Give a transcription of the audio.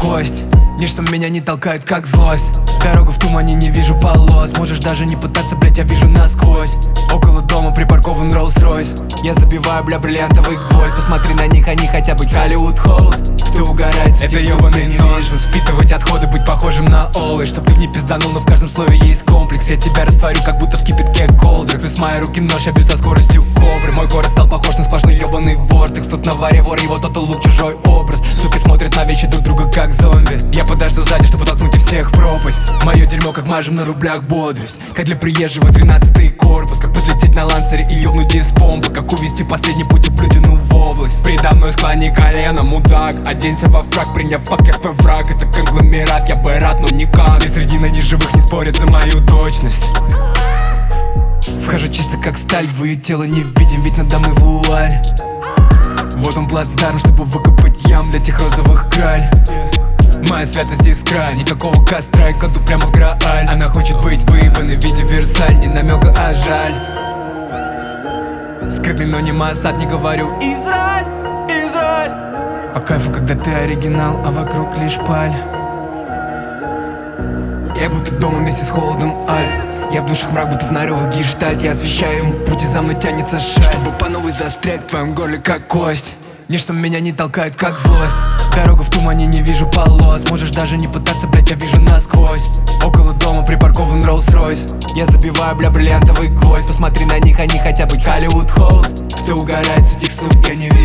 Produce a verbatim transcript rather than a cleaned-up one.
кость. Ничто меня не толкает, как злость. Дорогу в тумане, не вижу полос. Можешь даже не пытаться, блять, я вижу насквозь. Около дома припаркован Rolls-Royce. Я забиваю, бля, бриллиантовый гвоздь. Посмотри на них, они хотят быть Hollywood Hoes. Кто угорает с этих, это ёбаный нонсенс. Впитывать отходы, быть похожим на Олы. Чтоб ты не пизданул, но в каждом слове есть комплекс. Я тебя растворю, как будто в кипятке колдрекс. Из моей руки нож, я бью со скоростью кобры. Мой город стал похож на сплошной ёбаный вортекс. Тут на варе вор, его тот лук, чужой образ. Суки смотрят на вещи друг друга, как зомби. Я подожду сзади, чтобы толкнуть и всех в пропасть. Мое дерьмо, как мажем на рублях бодрость. Как для приезжего тринадцатый корпус. Как подлететь на лансере и ёбнуть из помпы. Как увести последний путь и плюдину в область. Предо мной склони колено, мудак. Оденься во фраг, приняв фак, как твой враг. Это конгломерат, я бы рад, но никак. И среди неживых не спорят за мою точность. Вхожу чисто как сталь, в ее тело не видим, ведь надо мной вуаль. Вот он плацдарм, чтобы выкопать ям для тех розовых краль. Моя святость искра, никакого костра, я кладу прямо в Грааль. Она хочет быть выебанной в виде Версаль, не намека, а жаль. Скрытный, но не Моссад, не говорю Израиль, Израиль. По кайфу, когда ты оригинал, а вокруг лишь паль. Я будто дома вместе с холодом Альп. Я в душах мрак, будто в нарывах гештальт. Я освещаю им путь, и за мной тянется шаль. Чтобы по новой застрять в твоем горле, как кость. Ничто меня не толкает, как злость. Дорогу в тумане, не вижу полос. Можешь даже не пытаться, блять, я вижу насквозь. Около дома припаркован Rolls-Royce. Я забиваю, бля, бриллиантовый гвоздь. Посмотри на них, они хотят быть Hollywood Hoes. Кто угорает с этих сук, я не вижу.